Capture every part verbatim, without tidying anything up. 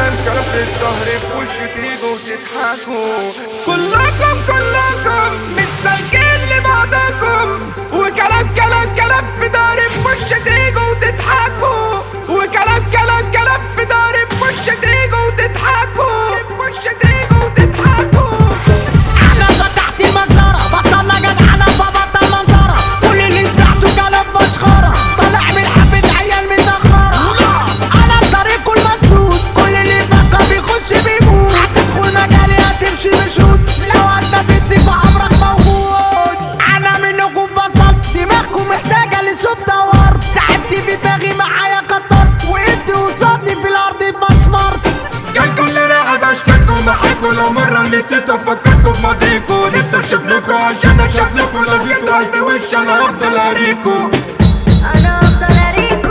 كلام كلام في الظهر في وشي تيجوا وتضحكوا. كلكم كلكم مش سالكين لبعضكم، وكلام كلام كلام في داري في وشي تيجوا وتضحكوا، وكلام كلام كلام في داري في وشي تيجوا وتضحكوا، في وشي تيجوا وتضحكوا. انا فتحت منظرة بطلنا جدعانة فبطل منظرة، كل اللي سمعته كلام مسخرة طالع من حبة عيال متأخرة. انا الطريق كل مسدود، كل اللي يفكر بيخش بيموت، هتدخل مجالي هتمشي بشوط، لو هتنافسني فعمرك موجود. انا منكم فصلت، دماغكم محتاجة لسوفت وورد، تعبت في دماغي معايا كترت، وقفت وصابني في الارض بمسمار. كان كل راعي بشكلكم معاكوا، لو مرة نسيت افكركوا في ماضيكوا، نفسي اشوف لكوا عشان اشوف لكوا، لو جيتوا في وش انا هفضل اريكوا. انا افضل اريكو.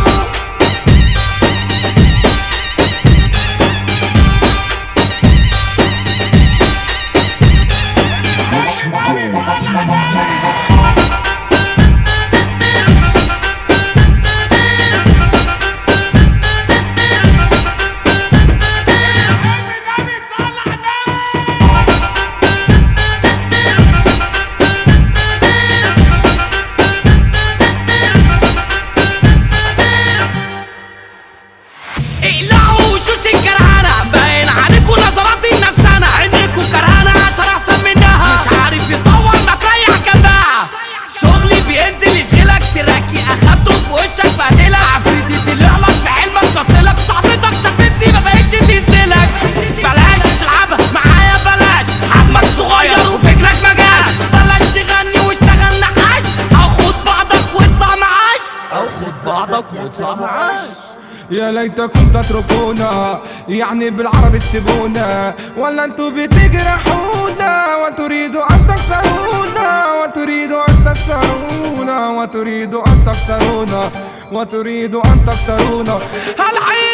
اقلعوا وشوش الكرهانة، باين عليكوا نظراتي النفسانة، عينيكوا كرهانة عشان احسن منها، مش عارف يطور ما تريح جنبها. شغلي بينزل يشغلك تراكي، اخدته في وشك بهدلك، عفريتي طلعلك في حلمك نطلك، صاحبتك شافتني ما بقتش تنزلك. بلاش تلعبها معايا بلاش، حجمك صغير وفكرك مجاش، بلاش تغني واشتغل نقاش، او خد بعضك واطلع معاش، او خد بعضك واطلع معاش. يا ليتكم تتركونا، يعني بالعربي تسيبونا، ولا انتوا بتجرحونا وتريدوا ان تكسرونا، وتريدوا ان تكسرونا، وتريدوا ان تكسرونا، وتريدوا ان تكسرونا. هالحياة